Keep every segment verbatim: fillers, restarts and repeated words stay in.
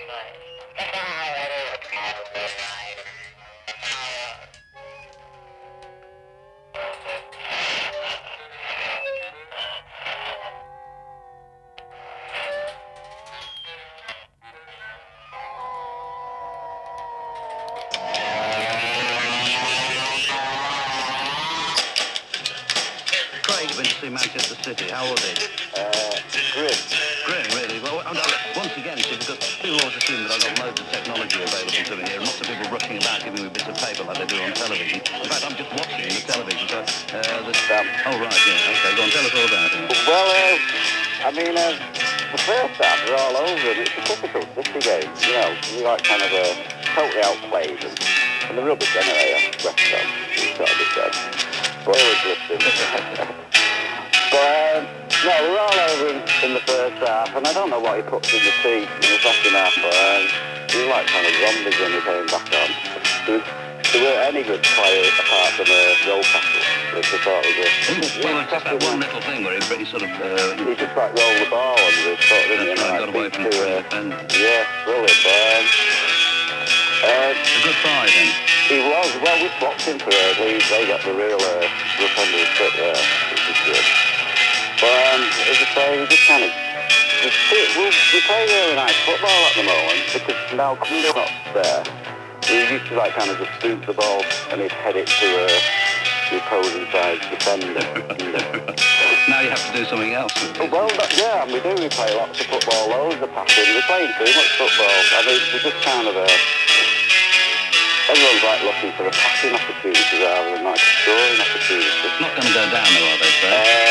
Craig went to see Manchester City. How was it? Uh, grim. Grim, really. Well, and, uh, once again, see, because people always assume that I've got loads of technology available to me here, and lots of people rushing about giving me bits of paper like they do on television. In fact, I'm just watching the television, so... Uh, the, Um, oh, right, yeah, OK, go on, tell us all about it. well, uh, I mean, uh, the first half are all over, and it's a typical City game, you know, you like kind of a totally outplayed, and, and the rubbish anyway, West Ham, it's got to be said. But I was listening. But, um, no, we're all over in, in the first half, and I don't know what he puts in the tea in the second half, but um, he was like kind of zombies when he came back on. There, was, there weren't any good players apart from uh, Rollcastle, which I thought was a... Well, it's just that one little thing where he, he sort of... Uh, he just like rolled the ball and the sort of... That's right, got away from the three defenders. Yeah, brilliant, but... Um, uh, a good buy, then. He was. Well, we swapped him for uh, they, they got the real uh, rough end of the stick there, which is good. But um, as I say, we just kind of... We, we, we play really nice football at the moment, because now Cumber's not there. We used to like kind of just boot the ball and he'd head it to uh, the opposing side's defender. Now you have to do something else with it. Well, that, yeah, and we do. We play lots of football, loads of passing. We're playing too much football. I mean, we just kind of... Uh, Everyone's like looking for a passing opportunity rather than like a scoring opportunity. It's not going to go down though, are they, sir?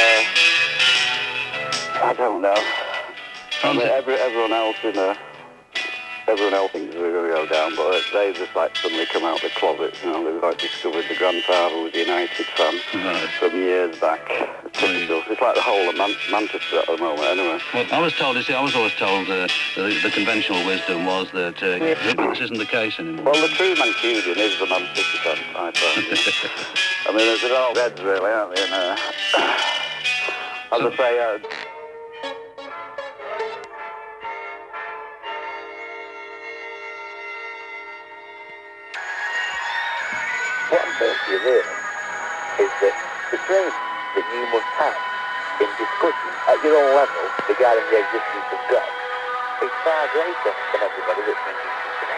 Uh, I don't know. I mean, every, everyone else in the... Everyone else thinks we're going to go down, but they just like suddenly come out of the closet, you know, they've like discovered the grandfather was a United fan right. from years back. Typical. It's like the whole of Man- Manchester at the moment, anyway. Well, I was told, you see, I was always told uh, the, the conventional wisdom was that uh, this isn't the case anymore. Well, the true Mancunian is the Man City fan, I find. I mean, they're all Reds, really, aren't they? And, uh, as so, I say, uh, what I'm saying to you really is that the training that you must have in discussion at your own level regarding the existence of God is far greater than everybody that's mentioned.